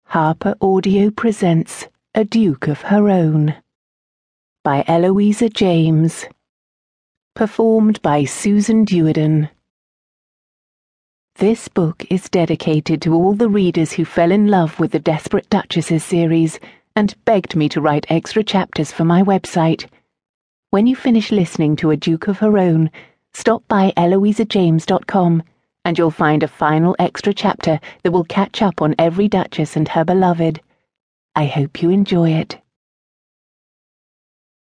Harper Audio presents A Duke of Her Own by Eloisa James. Performed by Susan Duerden. This book is dedicated to all the readers who fell in love with the Desperate Duchesses series and begged me to write extra chapters for my website. When you finish listening to A Duke of Her Own, stop by EloisaJames.com and you'll find a final extra chapter that will catch up on every Duchess and her beloved. I hope you enjoy it.